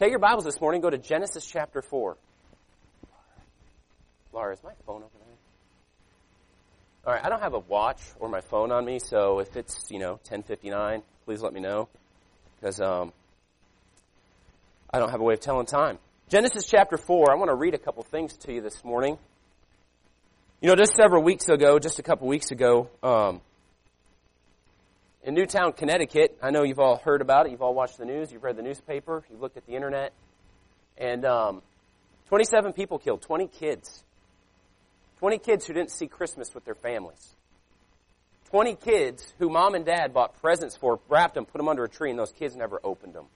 Take your Bibles this morning, go to Genesis chapter 4. Laura, is my phone over there? All right, I don't have a watch or my phone on me, so if it's, 10:59, please let me know, because I don't have a way of telling time. Genesis chapter 4, I want to read a couple things to you this morning. Just a couple weeks ago, in Newtown, Connecticut, I know you've all heard about it, you've all watched the news, you've read the newspaper, you've looked at the internet, and 27 people killed, 20 kids. 20 kids who didn't see Christmas with their families. 20 kids who mom and dad bought presents for, wrapped them, put them under a tree, and those kids never opened them.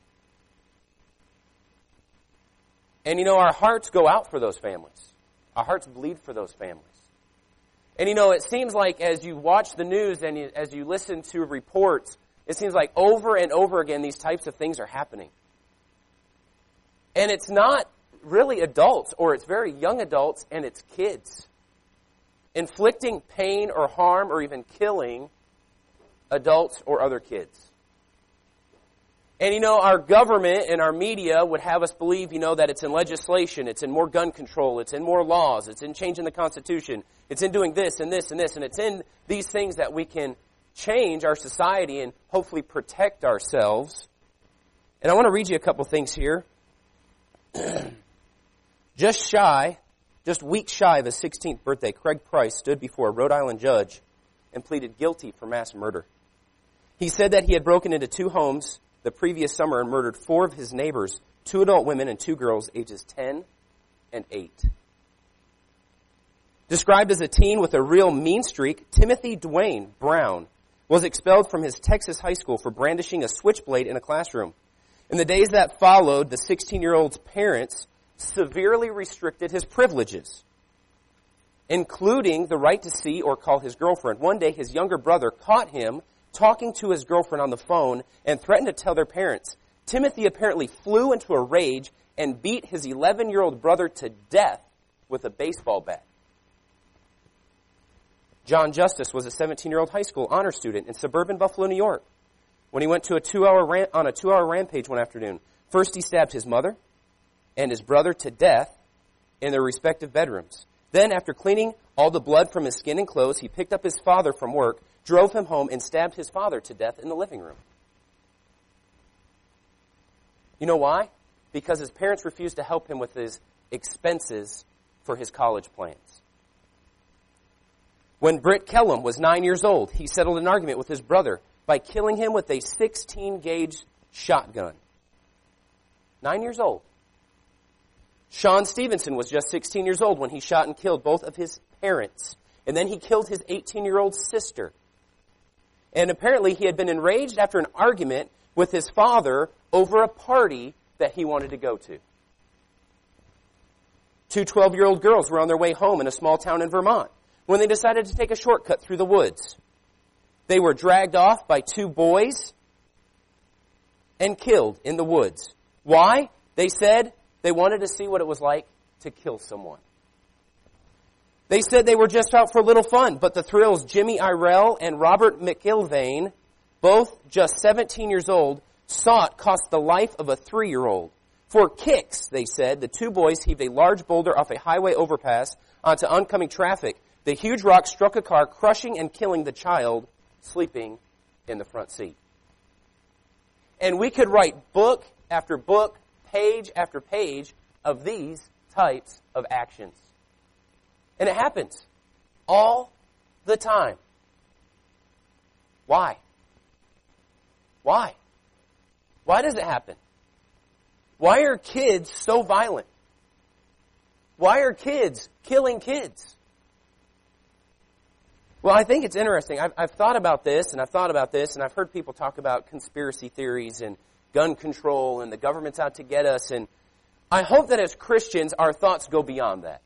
And our hearts go out for those families. Our hearts bleed for those families. And it seems like as you watch the news and as you listen to reports, it seems like over and over again these types of things are happening. And it's not really adults, or it's very young adults, and it's kids. Inflicting pain or harm or even killing adults or other kids. And our government and our media would have us believe, that it's in legislation, it's in more gun control, it's in more laws, it's in changing the Constitution, it's in doing this and this and this, and it's in these things that we can change our society and hopefully protect ourselves. And I want to read you a couple things here. Just weeks shy of his 16th birthday, Craig Price stood before a Rhode Island judge and pleaded guilty for mass murder. He said that he had broken into 2 homes the previous summer and murdered 4 of his neighbors, 2 adult women and 2 girls ages 10 and 8. Described as a teen with a real mean streak, Timothy Dwayne Brown was expelled from his Texas high school for brandishing a switchblade in a classroom. In the days that followed, the 16-year-old's parents severely restricted his privileges, including the right to see or call his girlfriend. One day, his younger brother caught him talking to his girlfriend on the phone and threatened to tell their parents. Timothy apparently flew into a rage and beat his 11-year-old brother to death with a baseball bat. John Justice was a 17-year-old high school honor student in suburban Buffalo, New York, when he went to a 2-hour rampage one afternoon. First, he stabbed his mother and his brother to death in their respective bedrooms. Then, after cleaning all the blood from his skin and clothes, he picked up his father from work, drove him home, and stabbed his father to death in the living room. You know why? Because his parents refused to help him with his expenses for his college plans. When Britt Kellum was 9 years old, he settled an argument with his brother by killing him with a 16-gauge shotgun. 9 years old. Sean Stevenson was just 16 years old when he shot and killed both of his parents. And then he killed his 18-year-old sister. And apparently he had been enraged after an argument with his father over a party that he wanted to go to. 2 12-year-old girls were on their way home in a small town in Vermont when they decided to take a shortcut through the woods. They were dragged off by 2 boys and killed in the woods. Why? They said they wanted to see what it was like to kill someone. They said they were just out for a little fun, but the thrills Jimmy Irell and Robert McIlvaine, both just 17 years old, sought cost the life of a 3-year-old. For kicks, they said, the 2 boys heaved a large boulder off a highway overpass onto oncoming traffic. The huge rock struck a car, crushing and killing the child sleeping in the front seat. And we could write book after book, page after page of these types of actions. And it happens all the time. Why? Why? Why does it happen? Why are kids so violent? Why are kids killing kids? Well, I think it's interesting. I've thought about this, and I've thought about this, and I've heard people talk about conspiracy theories and gun control and the government's out to get us. And I hope that as Christians, our thoughts go beyond that.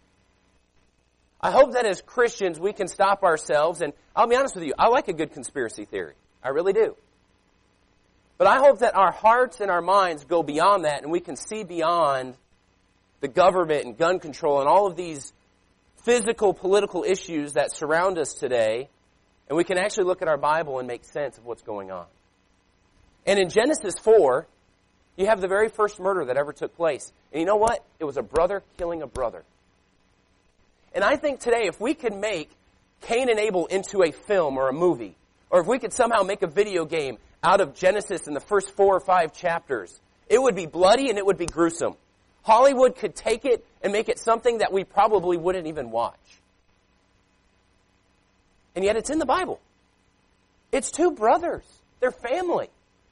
I hope that as Christians, we can stop ourselves. And I'll be honest with you, I like a good conspiracy theory. I really do. But I hope that our hearts and our minds go beyond that and we can see beyond the government and gun control and all of these physical, political issues that surround us today, and we can actually look at our Bible and make sense of what's going on. And in Genesis 4, You have the very first murder that ever took place. And you know what? It was a brother killing a brother. And I think today, if we could make Cain and Abel into a film or a movie, or if we could somehow make a video game out of Genesis in the first 4 or 5 chapters, it would be bloody and it would be gruesome. Hollywood could take it and make it something that we probably wouldn't even watch. And yet it's in the Bible. It's 2 brothers. They're family.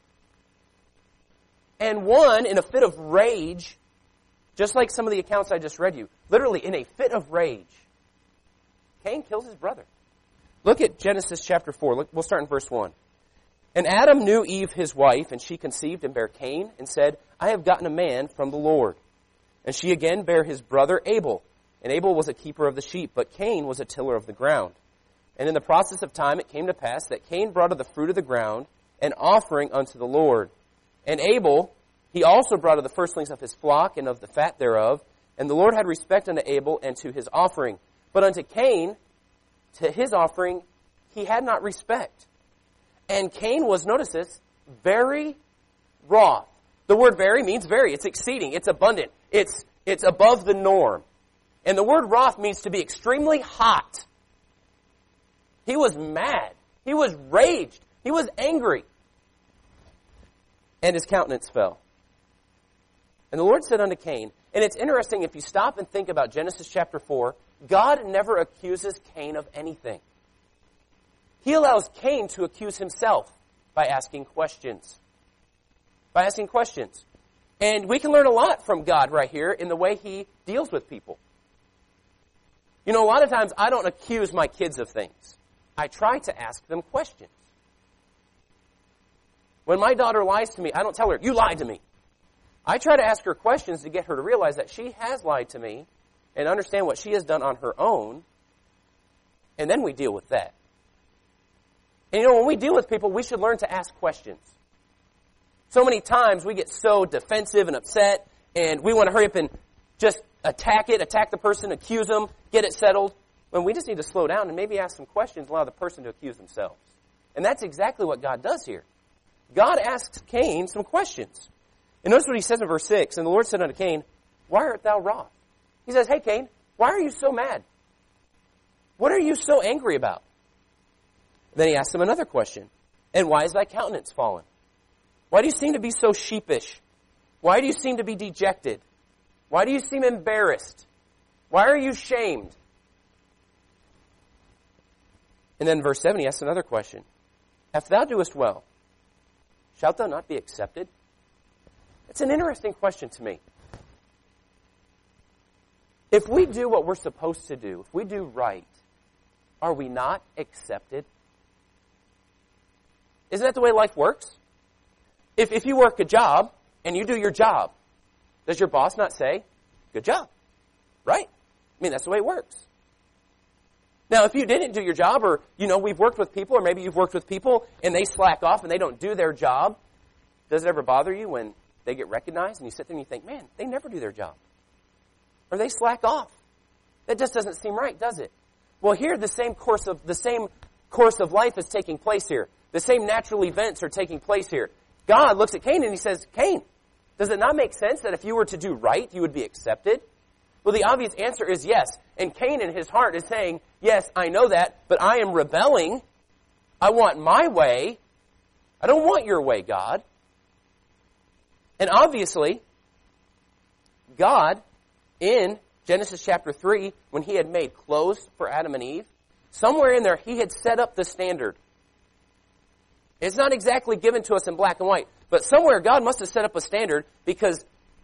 And one, in a fit of rage, just like some of the accounts I just read you, literally in a fit of rage, Cain kills his brother. Look at Genesis chapter 4. We'll start in verse 1. And Adam knew Eve his wife, and she conceived and bare Cain, and said, I have gotten a man from the Lord. And she again bare his brother Abel. And Abel was a keeper of the sheep, but Cain was a tiller of the ground. And in the process of time it came to pass that Cain brought of the fruit of the ground an offering unto the Lord. And Abel, he also brought of the firstlings of his flock and of the fat thereof. And the Lord had respect unto Abel and to his offering. But unto Cain, to his offering, he had not respect. And Cain was, notice this, very wroth. The word very means very. It's exceeding. It's abundant. It's above the norm. And the word wroth means to be extremely hot. He was mad. He was raged. He was angry. And his countenance fell. And the Lord said unto Cain, and it's interesting if you stop and think about Genesis chapter 4, God never accuses Cain of anything. He allows Cain to accuse himself by asking questions. By asking questions. And we can learn a lot from God right here in the way he deals with people. You know, a lot of times I don't accuse my kids of things. I try to ask them questions. When my daughter lies to me, I don't tell her, you lied to me. I try to ask her questions to get her to realize that she has lied to me and understand what she has done on her own, and then we deal with that. And you know, when we deal with people, we should learn to ask questions. So many times we get so defensive and upset, and we want to hurry up and just attack the person, accuse them, get it settled, when we just need to slow down and maybe ask some questions, allow the person to accuse themselves. And that's exactly what God does here. God asks Cain some questions. And notice what he says in verse 6, and the Lord said unto Cain, why art thou wroth? He says, hey Cain, why are you so mad? What are you so angry about? Then he asks him another question, and why is thy countenance fallen? Why do you seem to be so sheepish? Why do you seem to be dejected? Why do you seem embarrassed? Why are you shamed? And then in verse 7 he asks another question. If thou doest well, shalt thou not be accepted? It's an interesting question to me. If we do what we're supposed to do, if we do right, are we not accepted? Isn't that the way life works? If you work a job and you do your job, does your boss not say, good job? Right? I mean, that's the way it works. Now, if you didn't do your job, or, you know, we've worked with people, or maybe you've worked with people and they slack off and they don't do their job, does it ever bother you when they get recognized and you sit there and you think, man, they never do their job? Or they slack off? That just doesn't seem right, does it? Well, here the same course of life is taking place here. The same natural events are taking place here. God looks at Cain and he says, Cain, does it not make sense that if you were to do right, you would be accepted? Well, the obvious answer is yes. And Cain in his heart is saying, yes, I know that, but I am rebelling. I want my way. I don't want your way, God. And obviously, God, in Genesis chapter 3, when he had made clothes for Adam and Eve, somewhere in there he had set up the standard. It's not exactly given to us in black and white, but somewhere God must have set up a standard because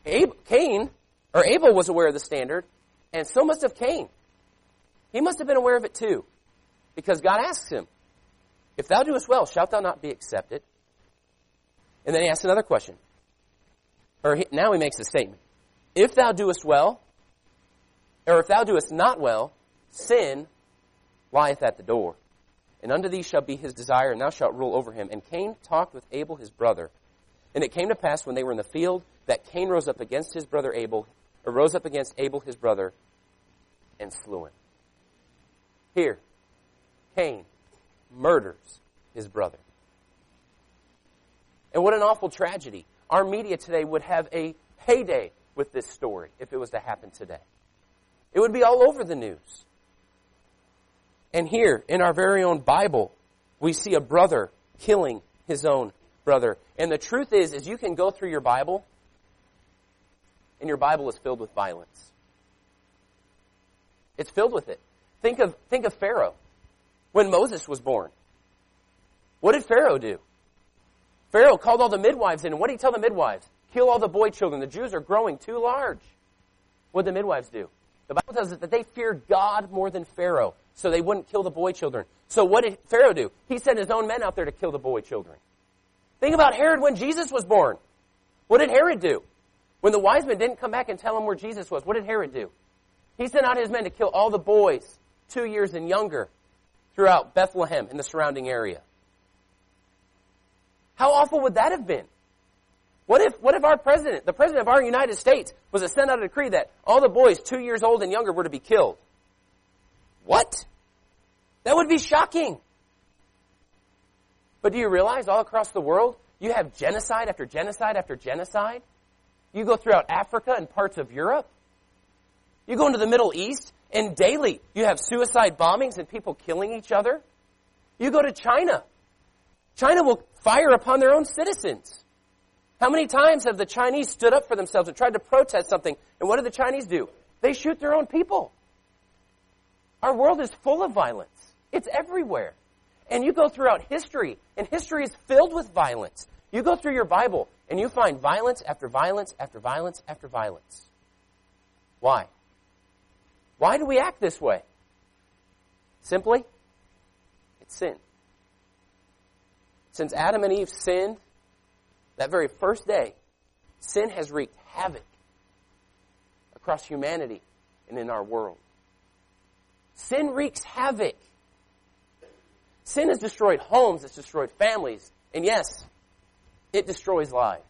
Abel was aware of the standard, and so must have Cain. He must have been aware of it too, because God asks him, if thou doest well, shalt thou not be accepted? And then he asks another question. Now he makes a statement. If thou doest well, or if thou doest not well, sin lieth at the door. And unto thee shall be his desire, and thou shalt rule over him. And Cain talked with Abel his brother. And it came to pass when they were in the field that Cain rose up against Abel his brother, and slew him. Here, Cain murders his brother. And what an awful tragedy. our media today would have a heyday with this story if it was to happen today. It would be all over the news. And here, in our very own Bible, we see a brother killing his own brother. And the truth is you can go through your Bible, and your Bible is filled with violence. It's filled with it. Think of Pharaoh. When Moses was born, what did Pharaoh do? Pharaoh called all the midwives in, and what did he tell the midwives? Kill all the boy children. The Jews are growing too large. What did the midwives do? The Bible tells us that they feared God more than Pharaoh, so they wouldn't kill the boy children. So what did Pharaoh do? He sent his own men out there to kill the boy children. Think about Herod when Jesus was born. What did Herod do? When the wise men didn't come back and tell him where Jesus was, what did Herod do? He sent out his men to kill all the boys 2 years and younger throughout Bethlehem and the surrounding area. How awful would that have been? What if our president, the president of our United States, was to send out a decree that all the boys 2 years old and younger were to be killed? What? That would be shocking. But do you realize all across the world, you have genocide after genocide after genocide? You go throughout Africa and parts of Europe. You go into the Middle East, and daily you have suicide bombings and people killing each other. You go to China. China will fire upon their own citizens. How many times have the Chinese stood up for themselves and tried to protest something, and what do the Chinese do? They shoot their own people. Our world is full of violence. It's everywhere. And you go throughout history, and history is filled with violence. You go through your Bible, and you find violence after violence after violence after violence. Why? Why do we act this way? Simply, it's sin. Since Adam and Eve sinned, that very first day, sin has wreaked havoc across humanity and in our world. Sin wreaks havoc. Sin has destroyed homes, it's destroyed families, and yes, it destroys lives.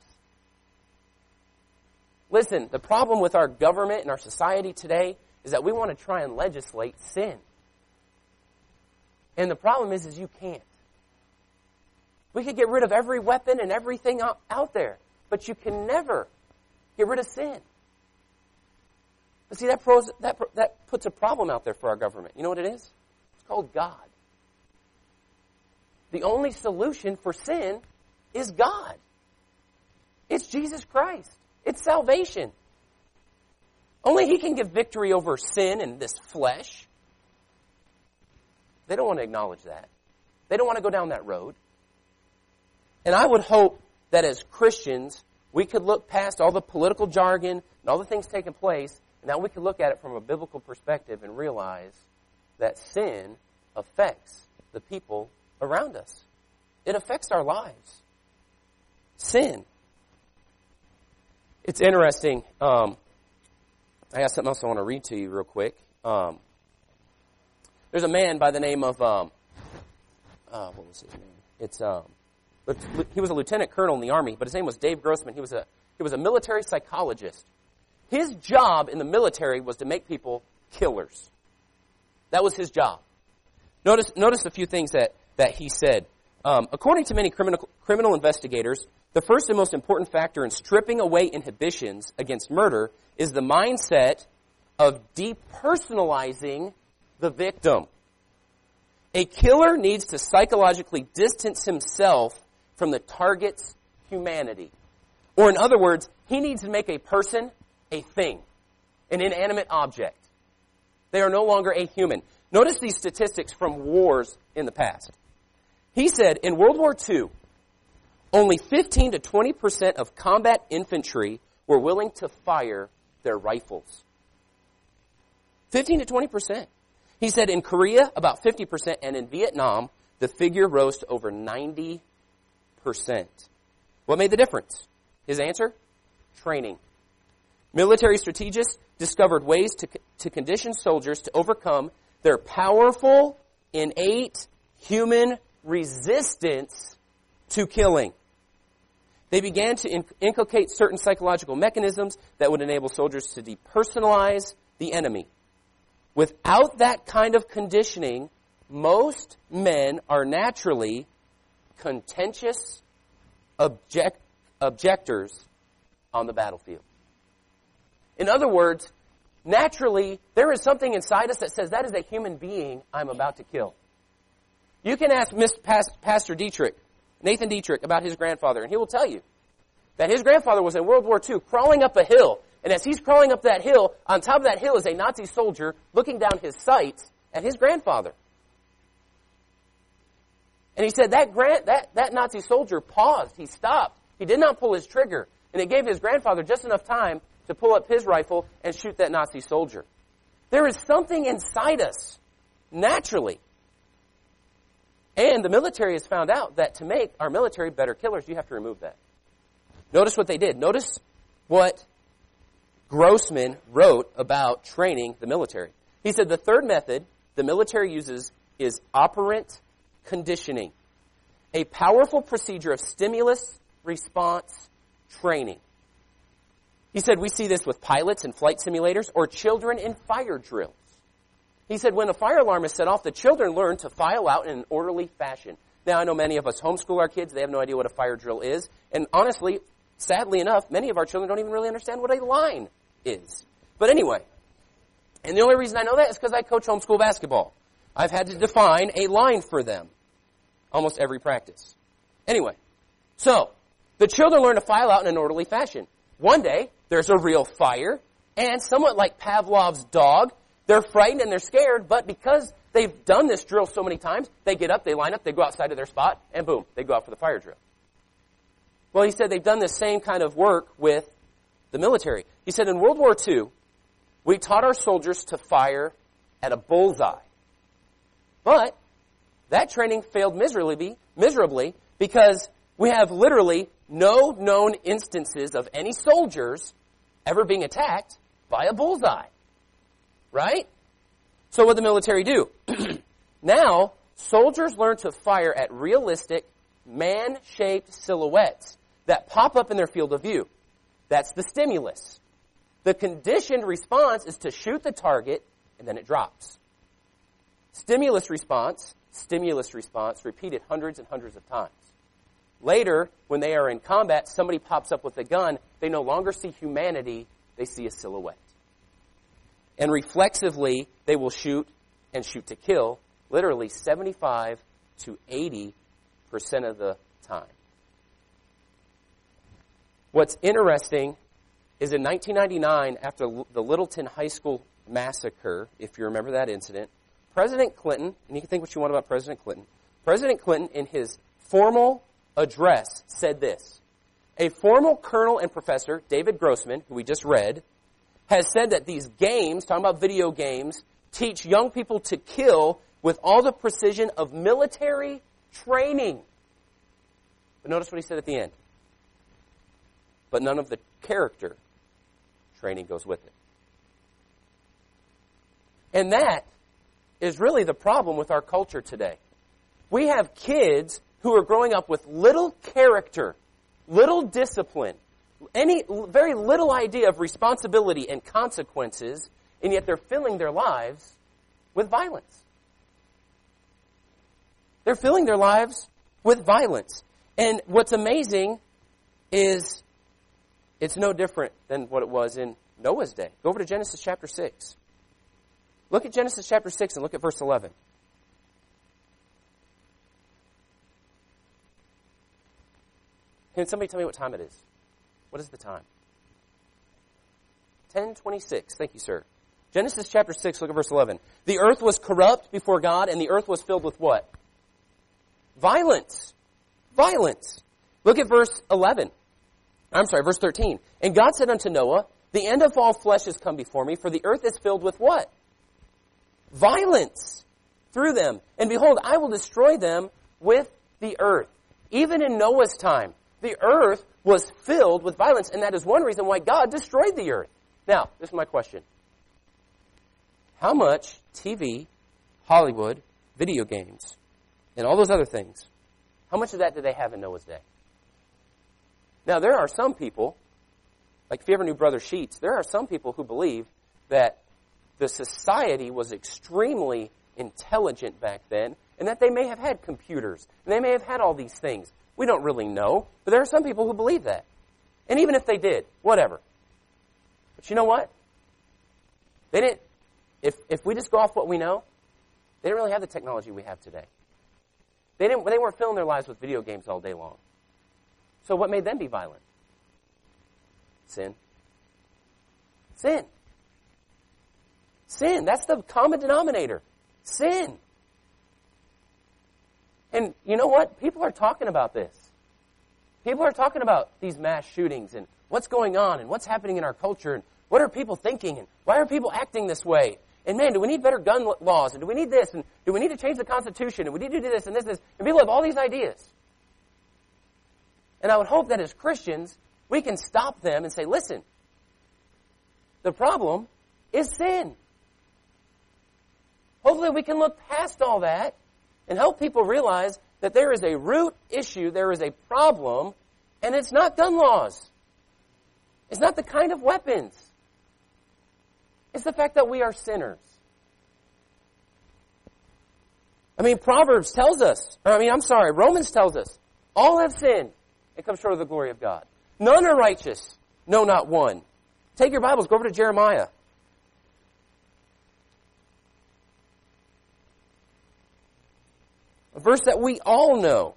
Listen, the problem with our government and our society today is that we want to try and legislate sin. And the problem is you can't. We could get rid of every weapon and everything out there, but you can never get rid of sin. But see, that puts a problem out there for our government. You know what it is? It's called God. The only solution for sin is God. It's Jesus Christ. It's salvation. Only He can give victory over sin and this flesh. They don't want to acknowledge that. They don't want to go down that road. And I would hope that as Christians, we could look past all the political jargon and all the things taking place, and that we could look at it from a biblical perspective and realize that sin affects the people around us. It affects our lives. Sin. It's interesting. I got something else I want to read to you real quick. There's a man by the name of, what was his name? He was a lieutenant colonel in the Army, but his name was Dave Grossman. He was a military psychologist. His job in the military was to make people killers. That was his job. Notice a few things that he said. According to many criminal investigators, the first and most important factor in stripping away inhibitions against murder is the mindset of depersonalizing the victim. A killer needs to psychologically distance himself from the target's humanity. Or in other words, he needs to make a person a thing, an inanimate object. They are no longer a human. Notice these statistics from wars in the past. He said in World War II, only 15 to 20% of combat infantry were willing to fire their rifles. 15 to 20%. He said in Korea, about 50%, and in Vietnam, the figure rose to over 90%. What made the difference? His answer? Training. Military strategists discovered ways to condition soldiers to overcome their powerful, innate human resistance to killing. They began to inculcate certain psychological mechanisms that would enable soldiers to depersonalize the enemy. Without that kind of conditioning, most men are naturally contentious, objectors on the battlefield. In other words, naturally, there is something inside us that says that is a human being I'm about to kill. You can ask Pastor Dietrich, Nathan Dietrich, about his grandfather, and he will tell you that his grandfather was in World War II crawling up a hill, and as he's crawling up that hill, on top of that hill is a Nazi soldier looking down his sights at his grandfather. And he said that Nazi soldier paused. He stopped. He did not pull his trigger. And it gave his grandfather just enough time to pull up his rifle and shoot that Nazi soldier. There is something inside us, naturally. And the military has found out that to make our military better killers, you have to remove that. Notice what they did. Notice what Grossman wrote about training the military. He said the third method the military uses is operant conditioning, a powerful procedure of stimulus response training. He said we see this with pilots in flight simulators or children in fire drills. He said when a fire alarm is set off, the children learn to file out in an orderly fashion. Now, I know many of us homeschool our kids. They have no idea what a fire drill is. And honestly, sadly enough, many of our children don't even really understand what a line is. But anyway, and the only reason I know that is because I coach homeschool basketball. I've had to define a line for them almost every practice. Anyway, so the children learn to file out in an orderly fashion. One day, there's a real fire, and somewhat like Pavlov's dog, they're frightened and they're scared, but because they've done this drill so many times, they get up, they line up, they go outside of their spot, and boom, they go out for the fire drill. Well, he said they've done this same kind of work with the military. He said in World War II, we taught our soldiers to fire at a bullseye. But that training failed miserably because we have literally no known instances of any soldiers ever being attacked by a bullseye. Right? So what did the military do? Now, soldiers learn to fire at realistic, man-shaped silhouettes that pop up in their field of view. That's the stimulus. The conditioned response is to shoot the target, and then it drops. Stimulus response, repeated hundreds and hundreds of times. Later, when they are in combat, somebody pops up with a gun, they no longer see humanity, they see a silhouette. And reflexively, they will shoot and shoot to kill, literally 75 to 80% of the time. What's interesting is in 1999, after the Littleton High School massacre, if you remember that incident, President Clinton, and you can think what you want about President Clinton, in his formal address said this: a formal colonel and professor, David Grossman, who we just read, has said that these games, talking about video games, teach young people to kill with all the precision of military training. But notice what he said at the end. But none of the character training goes with it. And that is really the problem with our culture today. We have kids who are growing up with little character, little discipline, very little idea of responsibility and consequences, and yet they're filling their lives with violence. They're filling their lives with violence. And what's amazing is it's no different than what it was in Noah's day. Go over to Genesis chapter 6. Look at Genesis chapter 6 and look at verse 11. Can somebody tell me what time it is? What is the time? 10:26. Thank you, sir. Genesis chapter 6, look at verse 11. The earth was corrupt before God, and the earth was filled with what? Violence. Violence. Look at verse 13. And God said unto Noah, the end of all flesh is come before me, for the earth is filled with what? Violence through them. And behold, I will destroy them with the earth. Even in Noah's time, the earth was filled with violence, and that is one reason why God destroyed the earth. Now, this is my question. How much TV, Hollywood, video games, and all those other things, how much of that did they have in Noah's day? Now, there are some people, like if you ever knew Brother Sheets, there are some people who believe that the society was extremely intelligent back then, and that they may have had computers, and they may have had all these things. We don't really know, but there are some people who believe that. And even if they did, whatever. But you know what? They didn't, if we just go off what we know, they didn't really have the technology we have today. They weren't filling their lives with video games all day long. So what made them be violent? Sin. Sin. Sin. That's the common denominator. Sin. And you know what? People are talking about this. People are talking about these mass shootings and what's going on and what's happening in our culture and what are people thinking and why are people acting this way? And man, do we need better gun laws? And do we need this? And do we need to change the Constitution? And we need to do this and this and this. And people have all these ideas. And I would hope that as Christians, we can stop them and say, listen, the problem is sin. Hopefully we can look past all that and help people realize that there is a root issue, there is a problem, and it's not gun laws. It's not the kind of weapons. It's the fact that we are sinners. Romans tells us, all have sinned and come short of the glory of God. None are righteous, no, not one. Take your Bibles, go over to Jeremiah. A verse that we all know.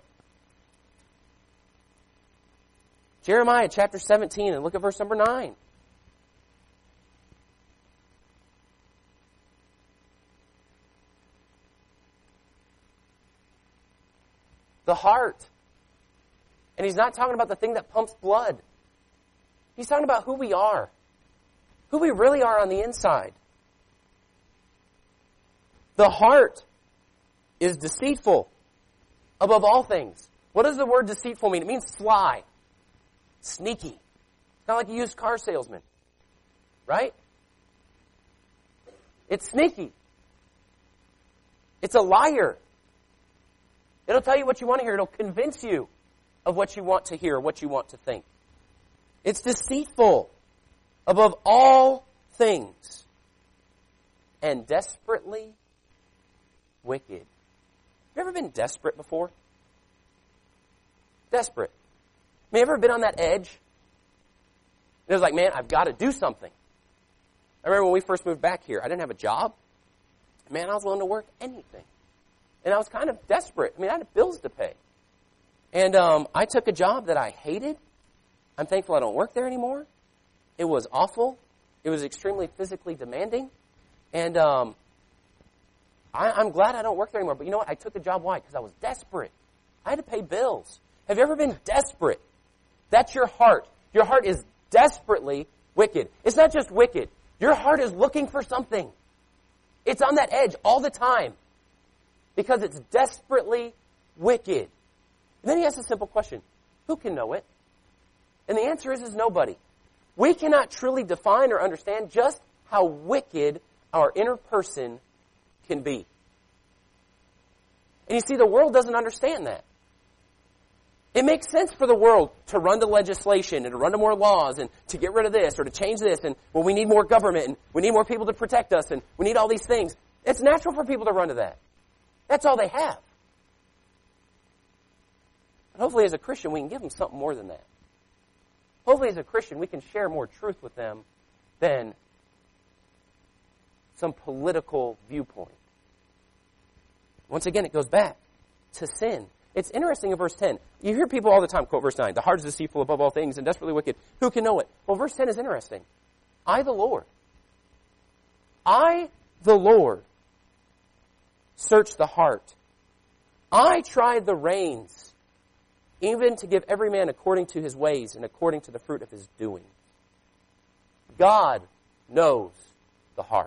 Jeremiah chapter 17, and look at verse number 9. The heart. And he's not talking about the thing that pumps blood. He's talking about who we are. Who we really are on the inside. The heart is deceitful above all things. What does the word deceitful mean? It means sly, sneaky. It's kind of like a used car salesman, right? It's sneaky. It's a liar. It'll tell you what you want to hear. It'll convince you of what you want to hear, what you want to think. It's deceitful above all things and desperately wicked. Have you ever been desperate before? Desperate. I mean, ever been on that edge? It was like, man, I've got to do something. I remember when we first moved back here, I didn't have a job. Man, I was willing to work anything. And I was kind of desperate. I mean, I had bills to pay. And I took a job that I hated. I'm thankful I don't work there anymore. It was awful. It was extremely physically demanding. And I'm glad I don't work there anymore. But you know what? I took the job. Why? Because I was desperate. I had to pay bills. Have you ever been desperate? That's your heart. Your heart is desperately wicked. It's not just wicked. Your heart is looking for something. It's on that edge all the time. Because it's desperately wicked. And then he asks a simple question. Who can know it? And the answer is nobody. We cannot truly define or understand just how wicked our inner person can be. And you see, the world doesn't understand that. It makes sense for the world to run to legislation and to run to more laws and to get rid of this or to change this and, well, we need more government and we need more people to protect us and we need all these things. It's natural for people to run to that. That's all they have. But hopefully as a Christian we can give them something more than that. Hopefully as a Christian we can share more truth with them than some political viewpoint. Once again, it goes back to sin. It's interesting in verse 10. You hear people all the time quote verse 9. The heart is deceitful above all things and desperately wicked. Who can know it? Well, verse 10 is interesting. I, the Lord, search the heart. I tried the reins, even to give every man according to his ways and according to the fruit of his doing. God knows the heart.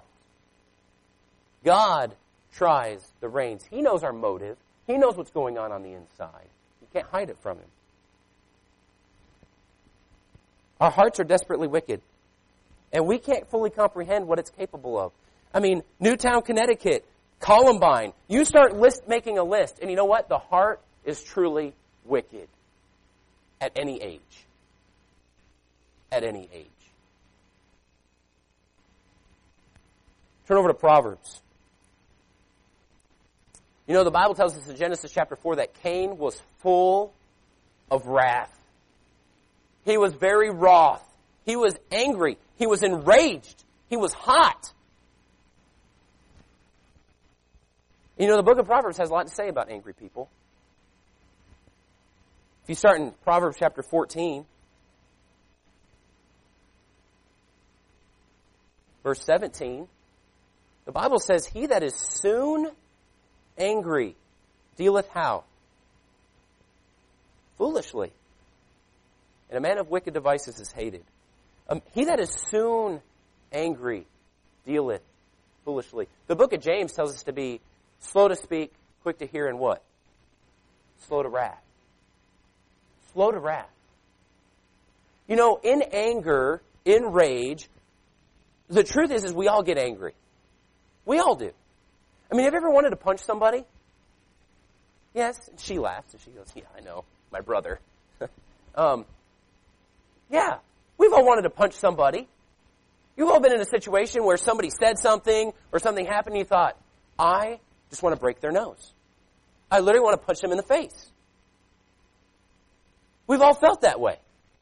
God tries the reins. He knows our motive. He knows what's going on the inside. You can't hide it from him. Our hearts are desperately wicked. And we can't fully comprehend what it's capable of. I mean, Newtown, Connecticut, Columbine. You start making a list, and you know what? The heart is truly wicked. At any age. At any age. Turn over to Proverbs. You know, the Bible tells us in Genesis chapter 4 that Cain was full of wrath. He was very wroth. He was angry. He was enraged. He was hot. You know, the book of Proverbs has a lot to say about angry people. If you start in Proverbs chapter 14, verse 17, the Bible says, he that is soon angry dealeth how? Foolishly. And a man of wicked devices is hated. He that is soon angry dealeth foolishly. The book of James tells us to be slow to speak, quick to hear, and what? Slow to wrath. Slow to wrath. You know, in anger, in rage, the truth is we all get angry. We all do. I mean, have you ever wanted to punch somebody? Yes. And she laughs and she goes, yeah, I know. My brother. Yeah. We've all wanted to punch somebody. You've all been in a situation where somebody said something or something happened and you thought, I just want to break their nose. I literally want to punch them in the face. We've all felt that way.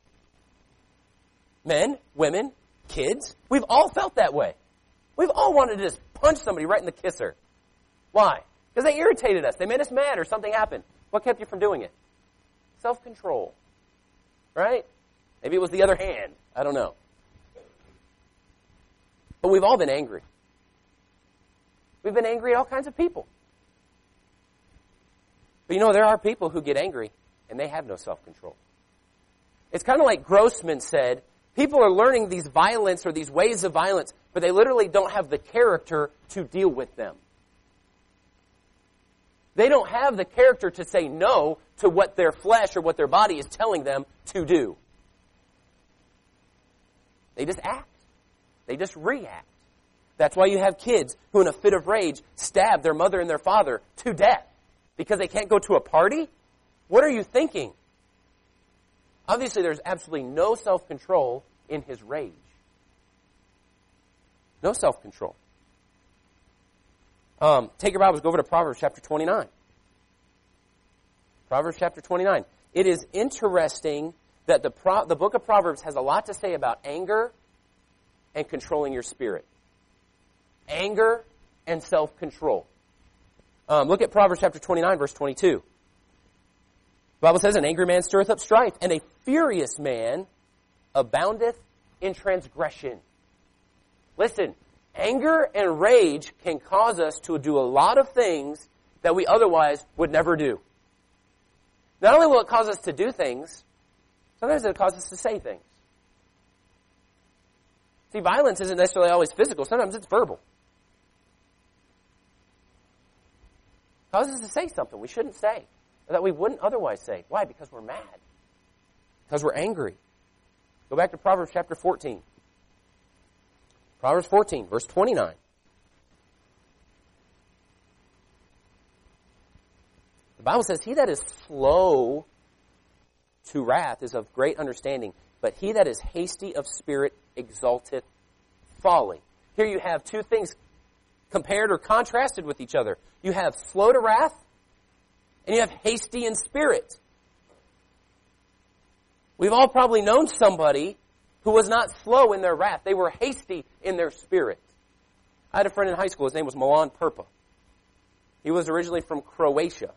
Men, women, kids, we've all felt that way. We've all wanted to just punch somebody right in the kisser. Why? Because they irritated us. They made us mad or something happened. What kept you from doing it? Self-control. Right? Maybe it was the other hand. I don't know. But we've all been angry. We've been angry at all kinds of people. But you know, there are people who get angry and they have no self-control. It's kind of like Grossman said, people are learning these violence or these ways of violence, but they literally don't have the character to deal with them. They don't have the character to say no to what their flesh or what their body is telling them to do. They just act. They just react. That's why you have kids who in a fit of rage stab their mother and their father to death because they can't go to a party? What are you thinking? Obviously, there's absolutely no self-control in his rage. No self-control. Take your Bibles, go over to Proverbs chapter 29. Proverbs chapter 29. It is interesting that the book of Proverbs has a lot to say about anger and controlling your spirit. Anger and self-control. Look at Proverbs chapter 29, verse 22. The Bible says, an angry man stirreth up strife, and a furious man aboundeth in transgression. Listen, anger and rage can cause us to do a lot of things that we otherwise would never do. Not only will it cause us to do things, sometimes it'll cause us to say things. See, violence isn't necessarily always physical. Sometimes it's verbal. It causes us to say something we shouldn't say, or that we wouldn't otherwise say. Why? Because we're mad. Because we're angry. Go back to Proverbs chapter 14. Proverbs 14, verse 29. The Bible says, he that is slow to wrath is of great understanding, but he that is hasty of spirit exalteth folly. Here you have two things compared or contrasted with each other. You have slow to wrath, and you have hasty in spirit. We've all probably known somebody who was not slow in their wrath. They were hasty in their spirit. I had a friend in high school. His name was Milan Perpa. He was originally from Croatia.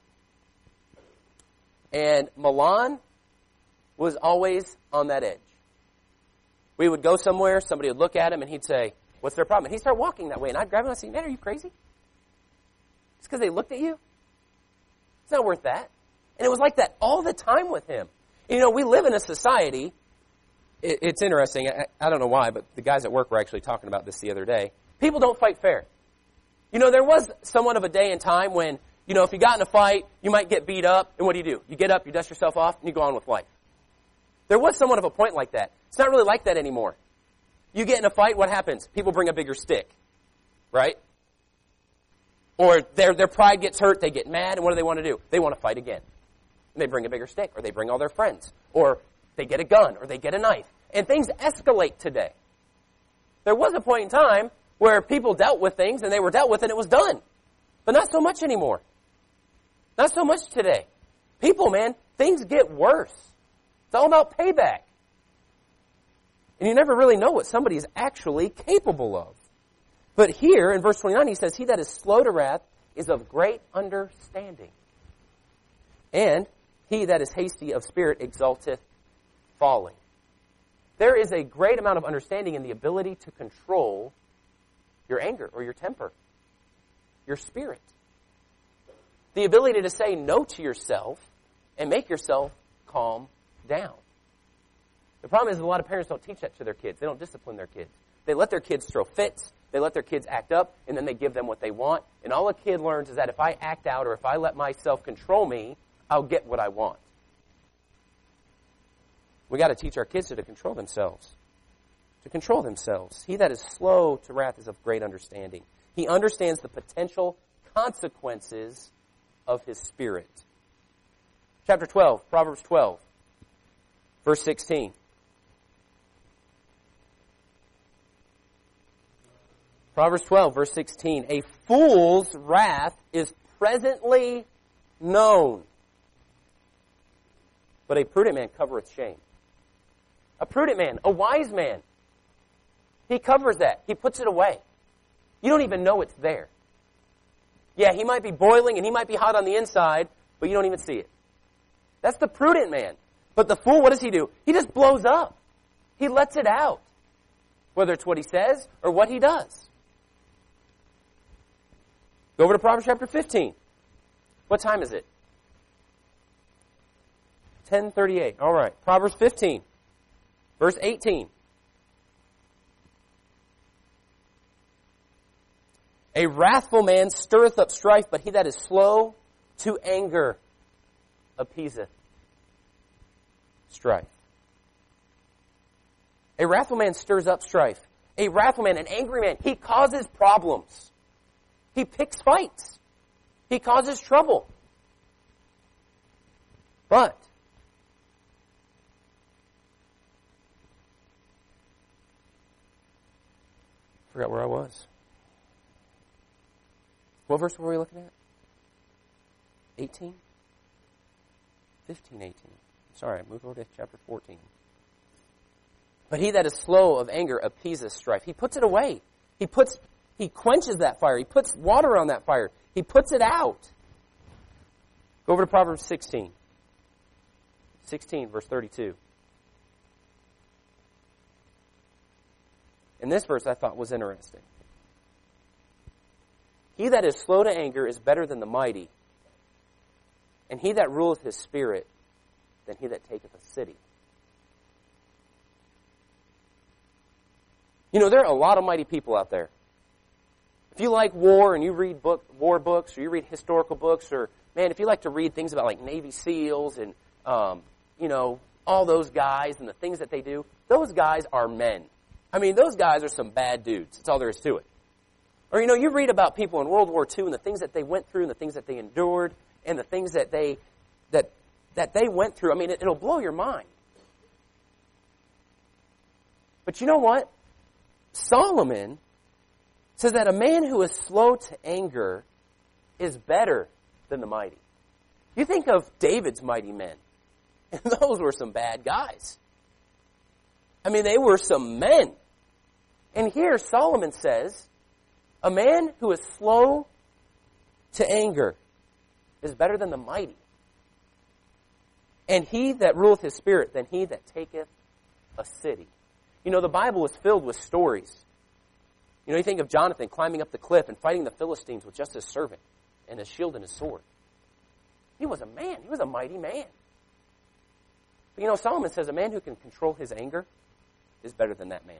And Milan was always on that edge. We would go somewhere, somebody would look at him, and he'd say, what's their problem? And he'd start walking that way, and I'd grab him and I'd say, man, are you crazy? It's because they looked at you? It's not worth that. And it was like that all the time with him. You know, we live in a society, it's interesting, I don't know why, but the guys at work were actually talking about this the other day. People don't fight fair. You know, there was somewhat of a day and time when, you know, if you got in a fight, you might get beat up, and what do? You get up, you dust yourself off, and you go on with life. There was somewhat of a point like that. It's not really like that anymore. You get in a fight, what happens? People bring a bigger stick, right? Or their pride gets hurt, they get mad, and what do they want to do? They want to fight again. And they bring a bigger stick, or they bring all their friends, or they get a gun, or they get a knife. And things escalate today. There was a point in time where people dealt with things, and they were dealt with, and it was done. But not so much anymore. Not so much today. People, man, things get worse. It's all about payback. And you never really know what somebody is actually capable of. But here, in verse 29, he says, he that is slow to wrath is of great understanding. And he that is hasty of spirit exalteth folly. There is a great amount of understanding in the ability to control your anger or your temper, your spirit. The ability to say no to yourself and make yourself calm down. The problem is a lot of parents don't teach that to their kids. They don't discipline their kids. They let their kids throw fits. They let their kids act up, and then they give them what they want. And all a kid learns is that if I act out or if I let myself control me, I'll get what I want. We got to teach our kids to control themselves. To control themselves. He that is slow to wrath is of great understanding. He understands the potential consequences of his spirit. Chapter 12, Proverbs 12, verse 16. Proverbs 12, verse 16. A fool's wrath is presently known, but a prudent man covereth shame. A prudent man, a wise man, he covers that. He puts it away. You don't even know it's there. Yeah, he might be boiling and he might be hot on the inside, but you don't even see it. That's the prudent man. But the fool, what does he do? He just blows up. He lets it out. Whether it's what he says or what he does. Go over to Proverbs chapter 15. What time is it? 10:38. All right. Proverbs 15, verse 18. A wrathful man stirreth up strife, but he that is slow to anger appeaseth strife. A wrathful man stirs up strife. A wrathful man, an angry man, he causes problems. He picks fights. He causes trouble. But I forgot where I was. What verse were we looking at? 18? 15, 18. Sorry, I moved over to chapter 14. But he that is slow of anger appeaseth strife. He puts it away. He quenches that fire. He puts water on that fire. He puts it out. Go over to Proverbs 16. 16, verse 32. And this verse I thought was interesting. He that is slow to anger is better than the mighty, and he that ruleth his spirit than he that taketh a city. You know, there are a lot of mighty people out there. If you like war and you read war books or you read historical books, or, man, if you like to read things about like Navy SEALs and, all those guys and the things that they do, those guys are men. I mean, those guys are some bad dudes. That's all there is to it. Or, you read about people in World War II and the things that they went through and the things that they endured and the things that they went through. I mean, it'll blow your mind. But you know what? Solomon says that a man who is slow to anger is better than the mighty. You think of David's mighty men, and those were some bad guys. I mean, they were some men. And here Solomon says, a man who is slow to anger is better than the mighty. And he that ruleth his spirit than he that taketh a city. You know, the Bible is filled with stories. You think of Jonathan climbing up the cliff and fighting the Philistines with just his servant and his shield and his sword. He was a man. He was a mighty man. But Solomon says a man who can control his anger is better than that man.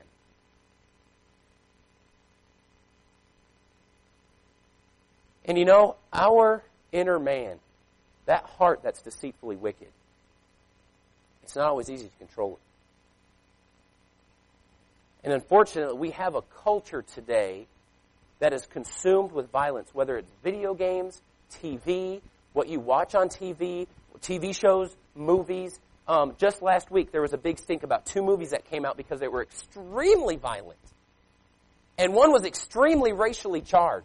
And our inner man, that heart that's deceitfully wicked, it's not always easy to control it. And unfortunately, we have a culture today that is consumed with violence, whether it's video games, TV, what you watch on TV, TV shows, movies. Just last week, there was a big stink about 2 movies that came out because they were extremely violent. And one was extremely racially charged.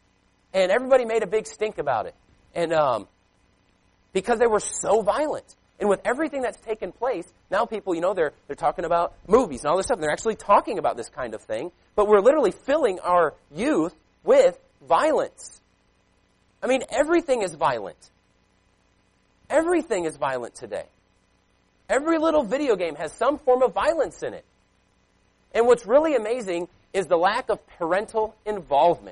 And everybody made a big stink about it. And because they were so violent. And with everything that's taken place, now people, they're talking about movies and all this stuff, and they're actually talking about this kind of thing, but we're literally filling our youth with violence. I mean, everything is violent. Everything is violent today. Every little video game has some form of violence in it. And what's really amazing is the lack of parental involvement.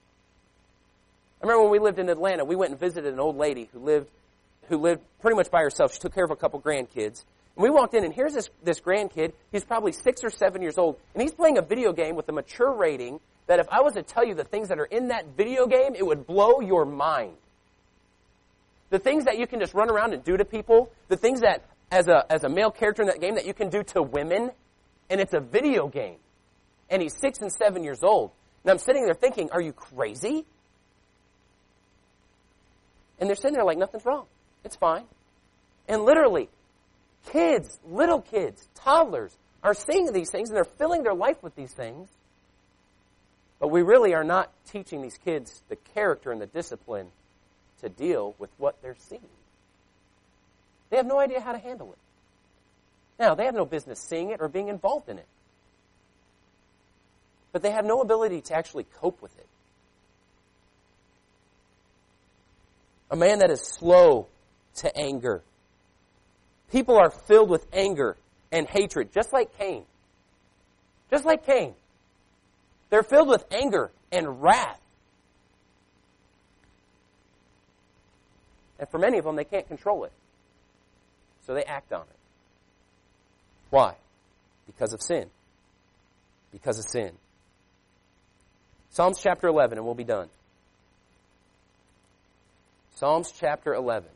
I remember when we lived in Atlanta, we went and visited an old lady who lived pretty much by herself. She took care of a couple grandkids. And we walked in, and here's this grandkid. He's probably 6 or 7 years old, and he's playing a video game with a mature rating that if I was to tell you the things that are in that video game, it would blow your mind. The things that you can just run around and do to people, the things that, as a male character in that game, that you can do to women, and it's a video game. And he's 6 and 7 years old. And I'm sitting there thinking, are you crazy? And they're sitting there like, nothing's wrong. It's fine. And literally, kids, little kids, toddlers, are seeing these things, and they're filling their life with these things. But we really are not teaching these kids the character and the discipline to deal with what they're seeing. They have no idea how to handle it. Now, they have no business seeing it or being involved in it. But they have no ability to actually cope with it. A man that is slow to anger. People are filled with anger and hatred, just like Cain. Just like Cain. They're filled with anger and wrath. And for many of them, they can't control it. So they act on it. Why? Because of sin. Because of sin. Psalms chapter 11, and we'll be done. Psalms chapter 11.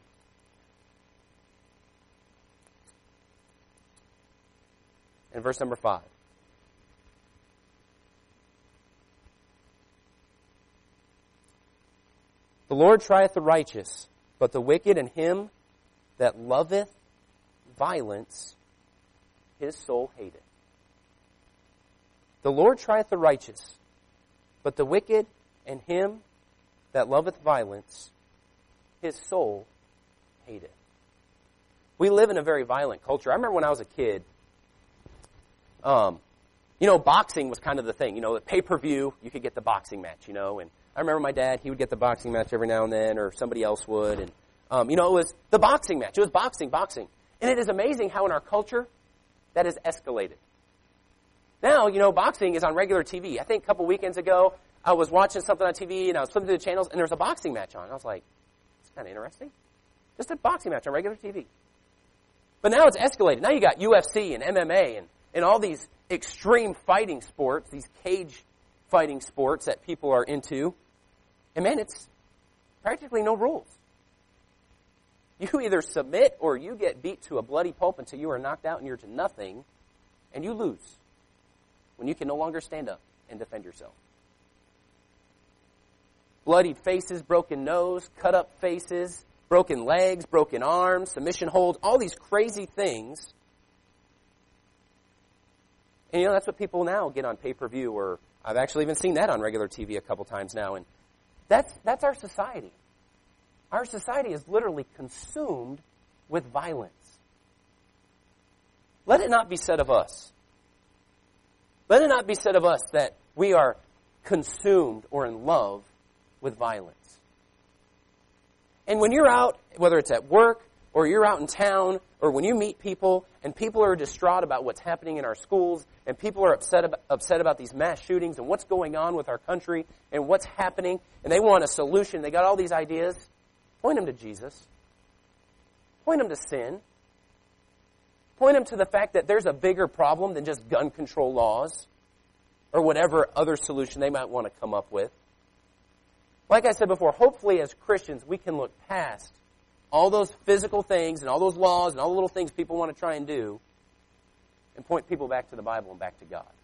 And verse number 5. The Lord trieth the righteous, but the wicked and him that loveth violence, his soul hateth. The Lord trieth the righteous, but the wicked and him that loveth violence, his soul hateth. We live in a very violent culture. I remember when I was a kid, boxing was kind of the thing. The pay-per-view, you could get the boxing match, and I remember my dad, he would get the boxing match every now and then, or somebody else would, and, it was the boxing match. It was boxing. And it is amazing how in our culture, that has escalated. Now, boxing is on regular TV. I think a couple weekends ago, I was watching something on TV, and I was flipping through the channels, and there was a boxing match on. I was like, it's kind of interesting. Just a boxing match on regular TV. But now it's escalated. Now you got UFC and MMA and all these extreme fighting sports, these cage fighting sports that people are into. And man, it's practically no rules. You either submit or you get beat to a bloody pulp until you are knocked out and you're to nothing, and you lose when you can no longer stand up and defend yourself. Bloodied faces, broken nose, cut up faces, broken legs, broken arms, submission holds, all these crazy things. And that's what people now get on pay-per-view, or I've actually even seen that on regular TV a couple times now. And that's our society. Our society is literally consumed with violence. Let it not be said of us. Let it not be said of us that we are consumed or in love with violence. And when you're out, whether it's at work or you're out in town or when you meet people and people are distraught about what's happening in our schools and people are upset about these mass shootings and what's going on with our country and what's happening and they want a solution, they got all these ideas, point them to Jesus. Point them to sin. Point them to the fact that there's a bigger problem than just gun control laws or whatever other solution they might want to come up with. Like I said before, hopefully as Christians we can look past all those physical things and all those laws and all the little things people want to try and do and point people back to the Bible and back to God.